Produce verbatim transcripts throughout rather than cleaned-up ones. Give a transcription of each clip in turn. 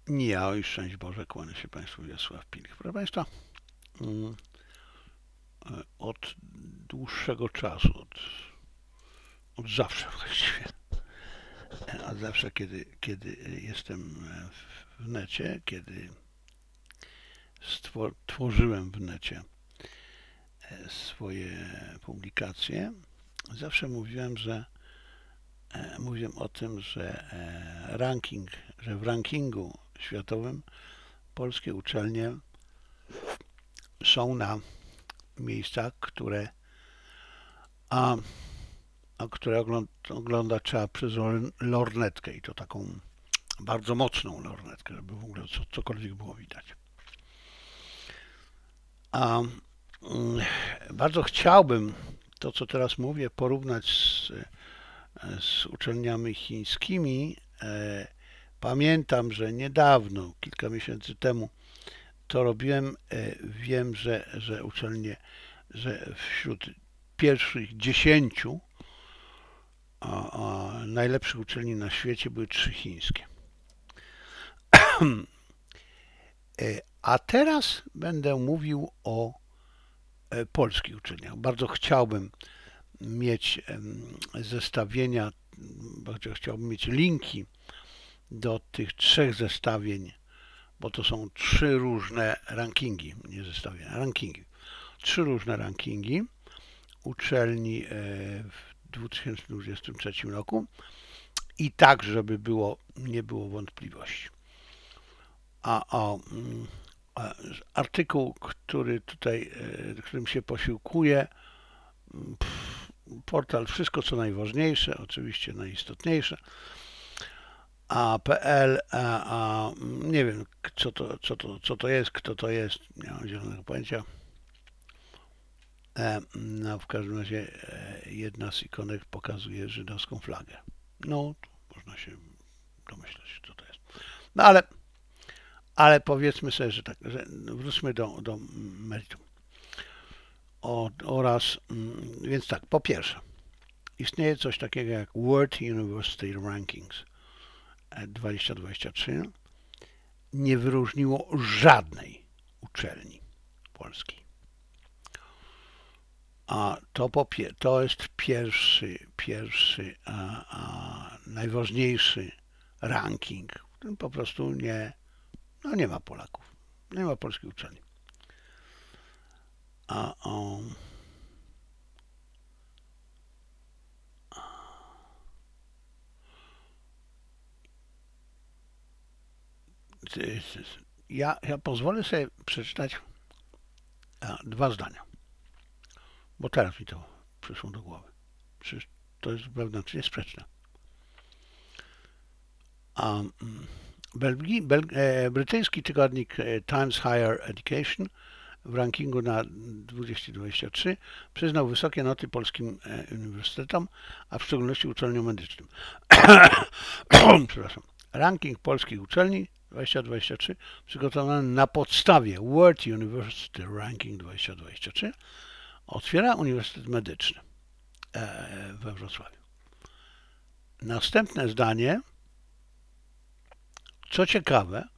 Ja i szczęść Boże, kłania się Państwu Wiesław Pilch. Proszę Państwa, od dłuższego czasu, od, od zawsze właściwie, od zawsze, kiedy, kiedy jestem w necie, kiedy stworzyłem w necie swoje publikacje, zawsze mówiłem, że mówiłem o tym, że ranking, że w rankingu światowym polskie uczelnie są na miejscach, które a, a które ogląda, ogląda trzeba przez lornetkę i to taką bardzo mocną lornetkę, żeby w ogóle co, cokolwiek było widać. A mm, bardzo chciałbym to, co teraz mówię, porównać z, z uczelniami chińskimi. E, pamiętam, że niedawno, kilka miesięcy temu to robiłem. E, wiem, że, że uczelnie, że wśród pierwszych dziesięciu a, a najlepszych uczelni na świecie były trzy chińskie. A teraz będę mówił o polskich uczelniach. Bardzo chciałbym mieć zestawienia, bardzo chciałbym mieć linki do tych trzech zestawień, bo to są trzy różne rankingi, nie zestawienia, rankingi. Trzy różne rankingi uczelni w dwa tysiące dwudziestym trzecim roku i tak, żeby było, nie było wątpliwości. A, a, a artykuł, który tutaj, którym się posiłkuję, portal Wszystko co najważniejsze, oczywiście najistotniejsze, a P L, a, a nie wiem co to, co, to, co to jest, kto to jest, nie mam zielonego pojęcia. No, w każdym razie jedna z ikonek pokazuje żydowską flagę. No, można się domyśleć, co to jest. No ale, ale powiedzmy sobie, że tak, że wróćmy do, do meritum. O, oraz, więc tak, po pierwsze, istnieje coś takiego jak World University Rankings dwadzieścia dwadzieścia trzy. Nie wyróżniło żadnej uczelni polskiej. A to, popie, to jest pierwszy, pierwszy, a, a, najważniejszy ranking, w którym po prostu nie, no nie ma Polaków, nie ma polskiej uczelni. A, o, ja, ja pozwolę sobie przeczytać a, dwa zdania, bo teraz mi to przyszło do głowy. Przecież to jest wewnętrznie sprzeczne. A, Belgii, Belg, e, brytyjski tygodnik Times Higher Education w rankingu na dwieście dwadzieścia trzy przyznał wysokie noty polskim uniwersytetom, a w szczególności uczelniom medycznym. Przepraszam. Ranking polskich uczelni dwadzieścia dwadzieścia trzy przygotowany na podstawie World University Ranking dwadzieścia dwadzieścia trzy otwiera Uniwersytet Medyczny we Wrocławiu. Następne zdanie, co ciekawe,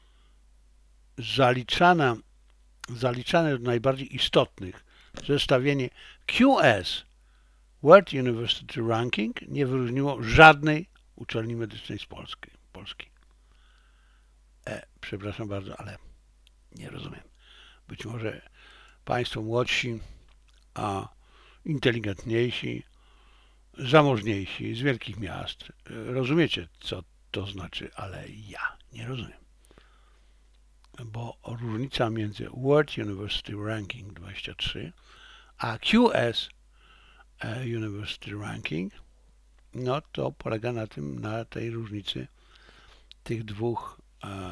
zaliczana zaliczane do najbardziej istotnych zestawienie Q S World University Ranking nie wyróżniło żadnej uczelni medycznej z Polski. Polski. E, przepraszam bardzo, ale nie rozumiem. Być może Państwo młodsi, a inteligentniejsi, zamożniejsi z wielkich miast rozumiecie, co to znaczy, ale ja nie rozumiem. Bo różnica między World University Ranking dwadzieścia trzy a Q S University Ranking, no to polega na tym, na tej różnicy tych dwóch,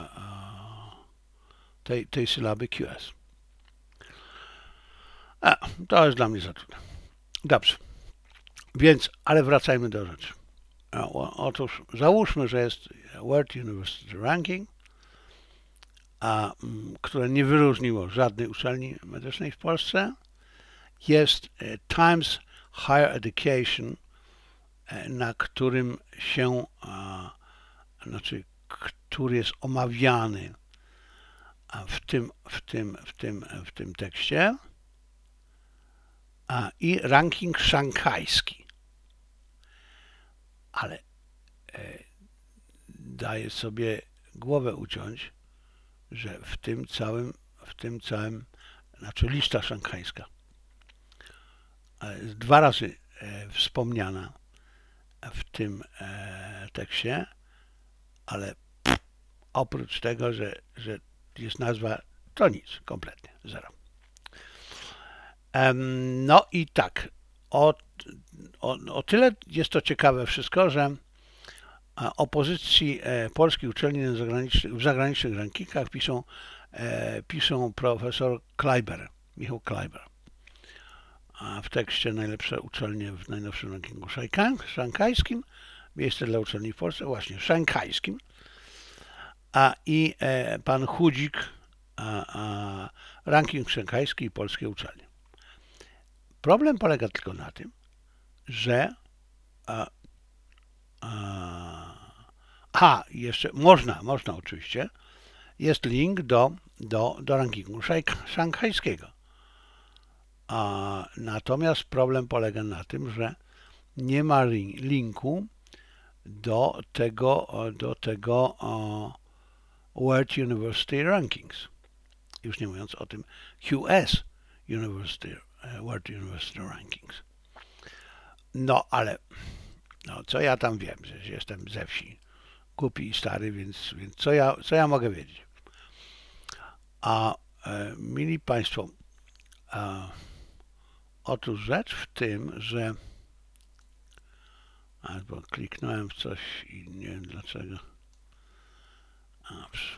tej, tej sylaby Q S. A, to jest dla mnie za trudne. Dobrze. Więc, ale wracajmy do rzeczy. Otóż załóżmy, że jest World University Ranking, a, które nie wyróżniło żadnej uczelni medycznej w Polsce. Jest Times Higher Education, na którym się, a, znaczy, który jest omawiany w tym, w tym, w tym, w tym tekście, a, i ranking szanghajski. Ale e, daję sobie głowę uciąć, że w tym całym, w tym całym, znaczy lista szanghajska, jest dwa razy e, wspomniana w tym e, tekście, ale oprócz tego, że, że jest nazwa, to nic, kompletnie, zero. No i tak, o, o, o tyle jest to ciekawe wszystko, że o pozycji polskich uczelni zagranicznych, w zagranicznych rankingach piszą, piszą profesor Kleiber, Michał Kleiber. A w tekście najlepsze uczelnie w najnowszym rankingu szanghajskim, miejsce dla uczelni w Polsce, właśnie szanghajskim, a i e, pan Chudzik, a, a, ranking szanghajski i polskie uczelnie. Problem polega tylko na tym, że a, a, a jeszcze można, można oczywiście, jest link do, do, do rankingu szanghajskiego. A, natomiast problem polega na tym, że nie ma linku do tego, do tego uh, World University Rankings. Już nie mówiąc o tym Q S University, uh, World University Rankings. No ale no, co ja tam wiem, że jestem ze wsi, głupi i stary, więc, więc co, ja, co ja mogę wiedzieć? A e, mili Państwo, a, otóż rzecz w tym, że albo kliknąłem w coś i nie wiem dlaczego. Dobrze.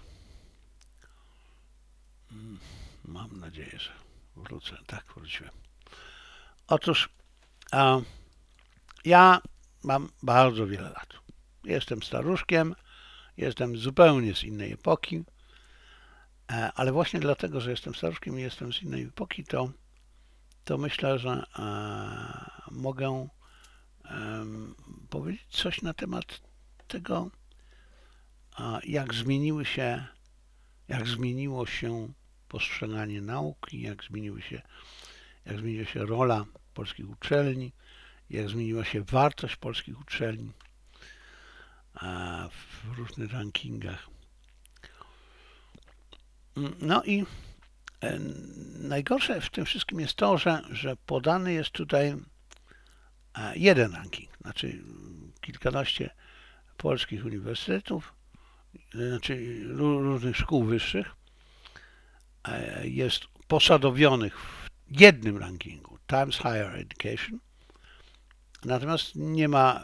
Mam nadzieję, że wrócę. Tak, wróciłem. Otóż a, ja mam bardzo wiele lat. Jestem staruszkiem, jestem zupełnie z innej epoki, ale właśnie dlatego, że jestem staruszkiem i jestem z innej epoki, to, to myślę, że a, mogę Um, powiedzieć coś na temat tego, a, jak zmieniły się, jak zmieniło się postrzeganie nauki, jak zmieniły się, jak zmieniła się rola polskich uczelni, jak zmieniła się wartość polskich uczelni a, w różnych rankingach. No i e, najgorsze w tym wszystkim jest to, że, że podany jest tutaj jeden ranking, znaczy kilkanaście polskich uniwersytetów, znaczy różnych szkół wyższych jest posadowionych w jednym rankingu, Times Higher Education, natomiast nie ma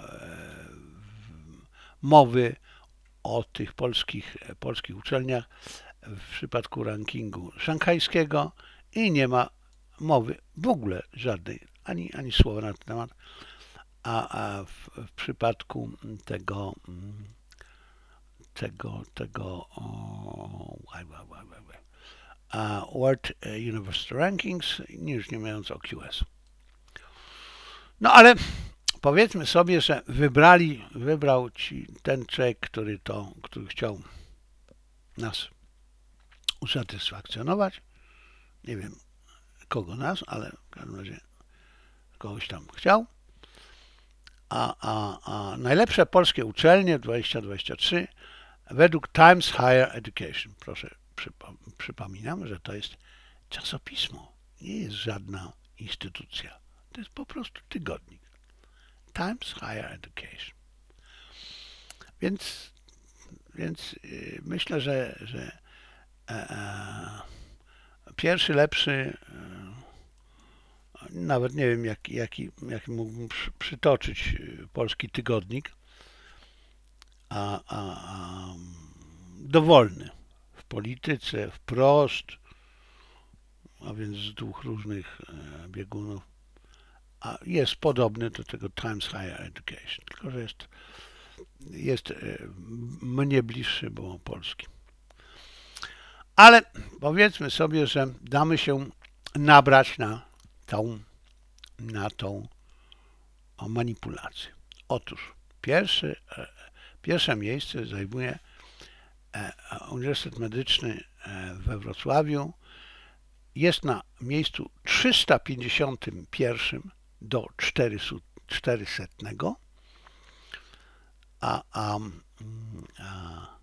mowy o tych polskich, polskich uczelniach w przypadku rankingu szanghajskiego i nie ma mowy w ogóle żadnej, ani, ani słowa na ten temat, a, a w, w przypadku tego tego, tego o, a World University Rankings, już nie mówiąc o Q S. No ale powiedzmy sobie, że wybrali, wybrał ci ten człowiek, który to, który chciał nas usatysfakcjonować. Nie wiem kogo nas, ale w każdym razie kogoś tam chciał. A, a, a najlepsze polskie uczelnie dwadzieścia dwadzieścia trzy według Times Higher Education. Proszę, przypominam, że to jest czasopismo, nie jest żadna instytucja. To jest po prostu tygodnik. Times Higher Education. Więc, więc yy, myślę, że, że e, e, pierwszy, lepszy, e, nawet nie wiem, jaki, jaki, jaki mógłbym przy, przytoczyć polski tygodnik, a, a, a dowolny w polityce, wprost, a więc z dwóch różnych e, biegunów, a jest podobny do tego Times Higher Education, tylko że jest, jest e, mnie bliższy, bo polski. Ale powiedzmy sobie, że damy się nabrać na tą, na tą manipulację. Otóż pierwszy, e, pierwsze miejsce zajmuje Uniwersytet Medyczny we Wrocławiu jest na miejscu trzysta pięćdziesiątym pierwszym do czterysetnego, a, a, a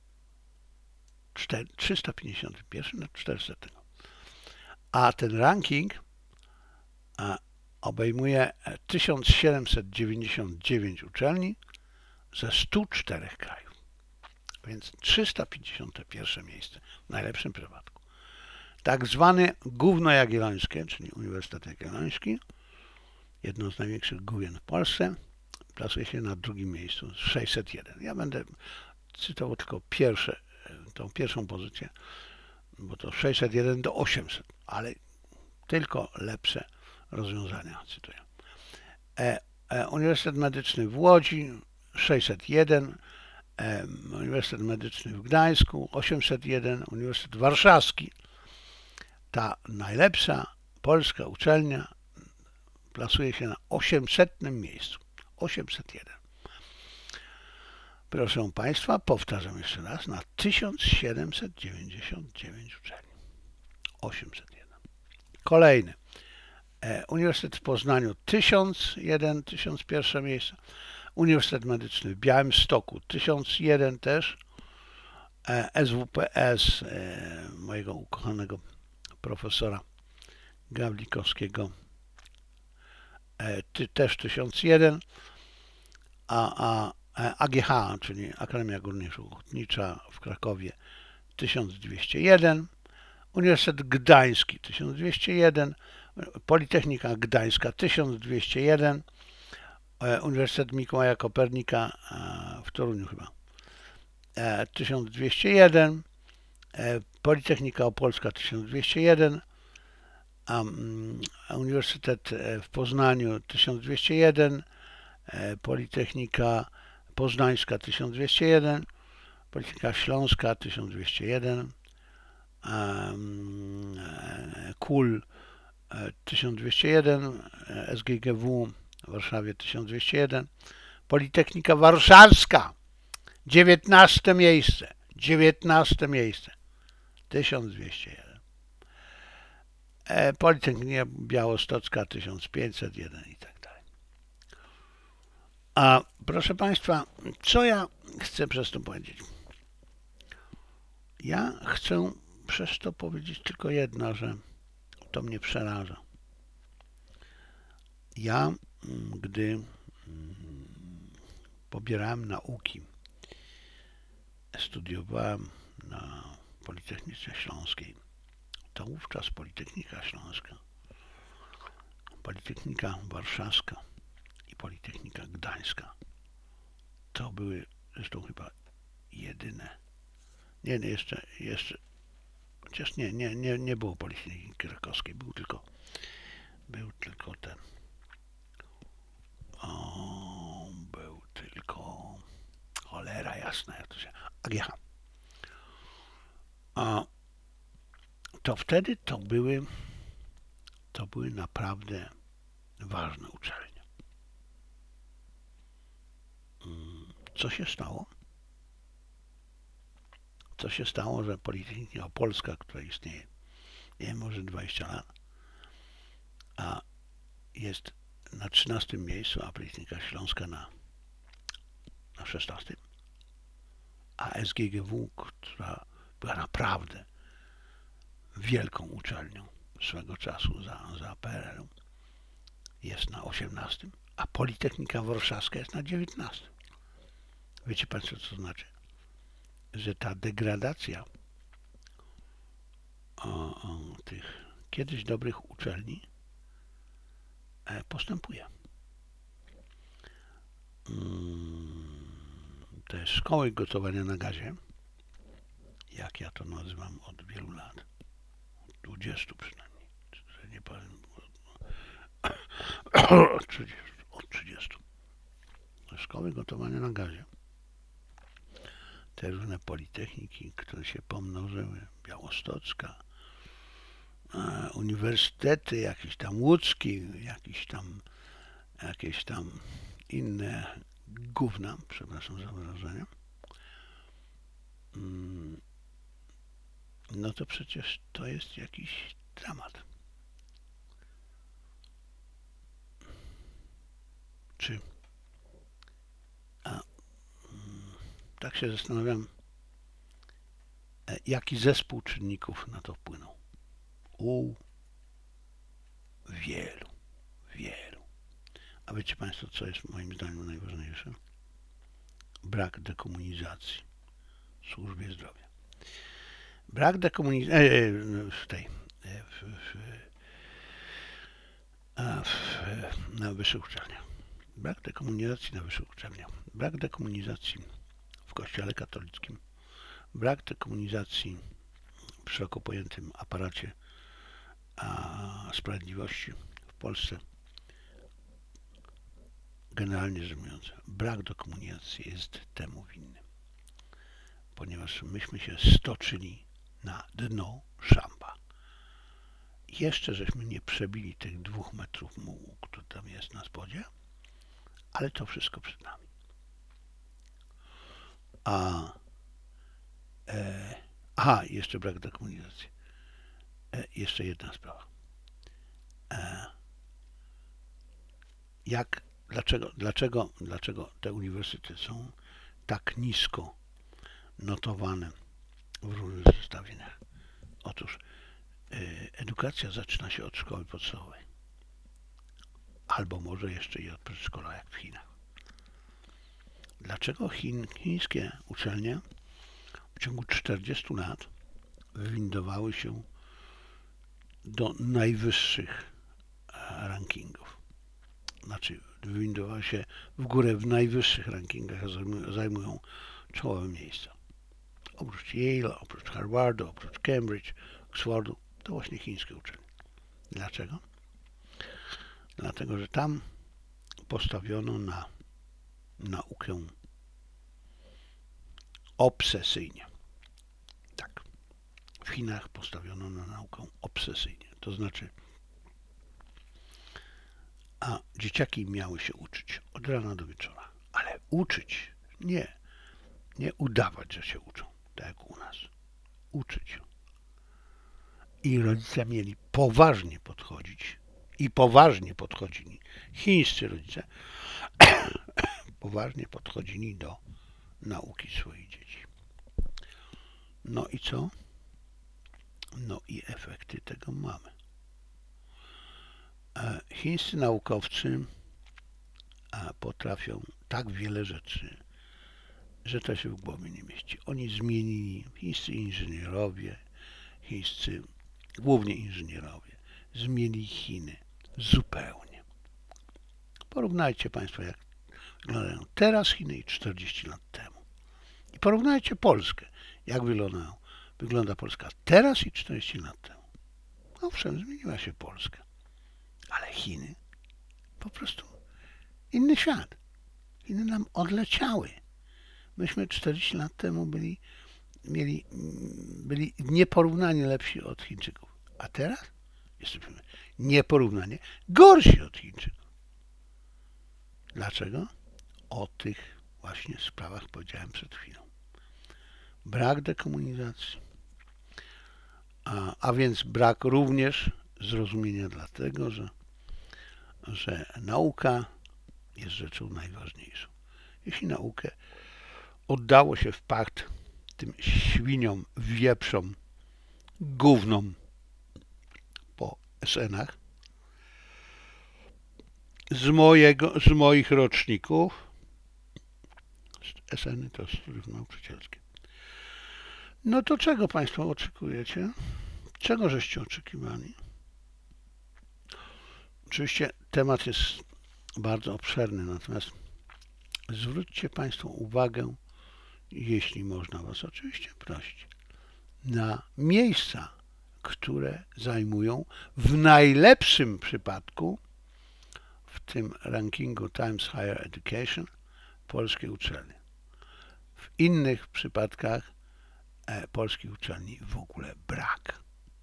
trzysta pięćdziesiąty pierwszy do czterysetnego. A ten ranking a, obejmuje tysiąc siedemset dziewięćdziesiąt dziewięć uczelni ze stu czterech krajów. Więc trzysta pięćdziesiąte pierwsze miejsce w najlepszym przypadku. Tak zwany Gówno Jagiellońskie, czyli Uniwersytet Jagielloński, jedno z największych gówien w Polsce, plasuje się na drugim miejscu, sześćset jeden. Ja będę cytował tylko pierwsze, tą pierwszą pozycję, bo to sześćset jeden do osiemset, ale tylko lepsze rozwiązania cytuję. E, e, Uniwersytet Medyczny w Łodzi sześćset jeden, e, Uniwersytet Medyczny w Gdańsku osiemset jeden, Uniwersytet Warszawski, ta najlepsza polska uczelnia, plasuje się na osiemsetnym miejscu. osiemset jeden. Proszę Państwa, powtarzam jeszcze raz, na tysiąc siedemset dziewięćdziesiąt dziewięć uczelni. osiemset jeden. Kolejny. E, Uniwersytet w Poznaniu tysiąc jeden, tysiąc pierwsze miejsce. Uniwersytet Medyczny w Białymstoku tysiąc jeden też. E, S W P S e, mojego ukochanego profesora Gawlikowskiego e, ty, też tysiąc jeden. A, a A G H, czyli Akademia Górniczo-Hutnicza w Krakowie tysiąc dwieście jeden, Uniwersytet Gdański tysiąc dwieście jeden, Politechnika Gdańska tysiąc dwieście jeden, Uniwersytet Mikołaja Kopernika w Toruniu chyba tysiąc dwieście jeden, Politechnika Opolska tysiąc dwieście jeden, a Uniwersytet w Poznaniu tysiąc dwieście jeden, Politechnika Poznańska tysiąc dwieście jeden, Politechnika Śląska tysiąc dwieście jeden, K U L tysiąc dwieście jeden, S G G W w Warszawie tysiąc dwieście jeden, Politechnika Warszawska dziewiętnaste miejsce, dziewiętnaste miejsce, tysiąc dwieście jeden, Politechnika Białostocka tysiąc pięćset jeden i tak dalej. A proszę Państwa, co ja chcę przez to powiedzieć? Ja chcę przez to powiedzieć tylko jedno, że to mnie przeraża. Ja, gdy pobierałem nauki, studiowałem na Politechnice Śląskiej, to wówczas Politechnika Śląska, Politechnika Warszawska i Politechnika Gdańska to były zresztą chyba jedyne. Nie, nie jeszcze, jeszcze, chociaż nie, nie, nie, nie było Politechniki Krakowskiej, był tylko, był tylko ten, o, był tylko, cholera jasna, jak to się, A G H. A to wtedy to były, to były naprawdę ważne uczelnie. Co się stało? Co się stało, że Politechnika Opolska, która istnieje, nie wiem, może dwadzieścia lat, a jest na trzynastym miejscu, a Politechnika Śląska na, na szesnastym, a S G G W, która była naprawdę wielką uczelnią swego czasu za, za P R L-u, jest na osiemnastym, a Politechnika Warszawska jest na dziewiętnastym. Wiecie Państwo, co to znaczy? Że ta degradacja o, o, tych kiedyś dobrych uczelni e, postępuje. Mm, te szkoły gotowania na gazie, jak ja to nazywam od wielu lat, od dwudziestu przynajmniej, że nie powiem, od trzydziestu, od trzydziestu. Szkoły gotowania na gazie, te różne politechniki, które się pomnożyły, Białostocka, uniwersytety, jakiś tam łódzki, jakiś tam, jakieś tam inne gówna, przepraszam za wyrażenie, no to przecież to jest jakiś dramat. Czy a, tak się zastanawiam, jaki zespół czynników na to wpłynął. U wielu, wielu. A wiecie Państwo, co jest moim zdaniem najważniejsze? Brak dekomunizacji w służbie zdrowia. Brak dekomunizacji w tej w, w, w, na wyższych uczelniach. Brak dekomunizacji na wyższych uczelniach. Brak dekomunizacji w Kościele katolickim. Brak dekomunizacji w szeroko pojętym aparacie a, sprawiedliwości w Polsce. Generalnie rzecz biorąc, brak dekomunizacji jest temu winny, ponieważ myśmy się stoczyli na dno szamba. Jeszcze żeśmy nie przebili tych dwóch metrów mułu, który tam jest na spodzie, ale to wszystko przed nami. A, e, aha, jeszcze brak dekomunizacji. E, jeszcze jedna sprawa. E, jak, dlaczego, dlaczego, dlaczego te uniwersytety są tak nisko notowane w różnych zestawieniach? Otóż e, edukacja zaczyna się od szkoły podstawowej. Albo może jeszcze i od przedszkola, jak w Chinach. Dlaczego Chin, chińskie uczelnie w ciągu czterdziestu lat wywindowały się do najwyższych rankingów? Znaczy, wywindowały się w górę w najwyższych rankingach, a zajmują czołowe miejsca. Oprócz Yale, oprócz Harvardu, oprócz Cambridge, Oxfordu, to właśnie chińskie uczelnie. Dlaczego? Dlatego, że tam postawiono na naukę obsesyjnie. Tak. W Chinach postawiono na naukę obsesyjnie. To znaczy, a dzieciaki miały się uczyć od rana do wieczora. Ale uczyć, nie. Nie udawać, że się uczą, tak jak u nas. Uczyć. I rodzice mieli poważnie podchodzić i poważnie podchodzili. Chińscy rodzice poważnie podchodzili do nauki swoich dzieci. No i co? No i efekty tego mamy. Chińscy naukowcy potrafią tak wiele rzeczy, że to się w głowie nie mieści. Oni zmienili, chińscy inżynierowie, chińscy, głównie inżynierowie, zmienili Chiny zupełnie. Porównajcie Państwo, jak wyglądają teraz Chiny i czterdzieści lat temu. I porównajcie Polskę, jak wyglądają, wygląda Polska teraz i czterdzieści lat temu. Owszem, zmieniła się Polska, ale Chiny po prostu inny świat. Chiny nam odleciały. Myśmy czterdzieści lat temu byli, mieli, byli nieporównanie lepsi od Chińczyków. A teraz jesteśmy nieporównanie gorsi od Chińczyków. Dlaczego? O tych właśnie sprawach powiedziałem przed chwilą. Brak dekomunizacji, a, a więc brak również zrozumienia dlatego, że, że nauka jest rzeczą najważniejszą. Jeśli naukę oddało się w pakt tym świniom, wieprzom, gównom po es enach z, mojego, z moich roczników, es eny to studiów nauczycielskie, no to czego Państwo oczekujecie? Czego żeście oczekiwali? Oczywiście temat jest bardzo obszerny, natomiast zwróćcie Państwo uwagę, jeśli można Was oczywiście prosić, na miejsca, które zajmują w najlepszym przypadku w tym rankingu Times Higher Education polskie uczelnie. W innych przypadkach e, polskich uczelni w ogóle brak.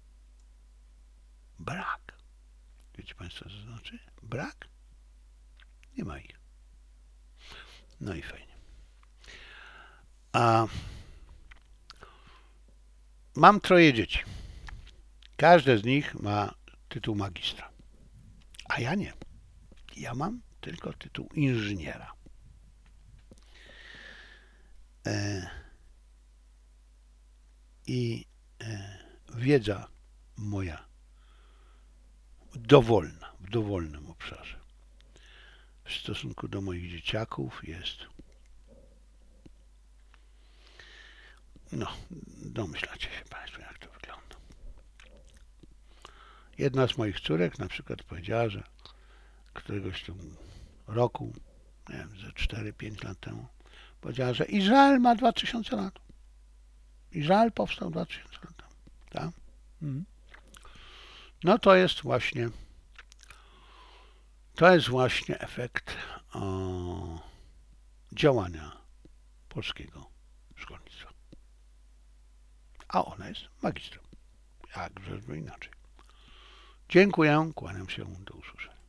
Brak. Wiecie Państwo, co to znaczy? Brak? Nie ma ich. No i fajnie. A Mam troje dzieci. Każde z nich ma tytuł magistra. A ja nie. Ja mam tylko tytuł inżyniera. E, I e, wiedza moja dowolna, w dowolnym obszarze w stosunku do moich dzieciaków jest, no, domyślacie się Państwo, jak to wygląda. Jedna z moich córek na przykład powiedziała, że któregoś tam roku, nie wiem, ze cztery pięć lat temu, powiedziała, że Izrael ma dwa tysiące lat. Izrael powstał dwa tysiące lat temu. Tak? Mhm. No to jest właśnie to jest właśnie efekt o, działania polskiego szkolnictwa. A ona jest magistrem. Jakże inaczej. Dziękuję, kłaniam się, do usłyszenia.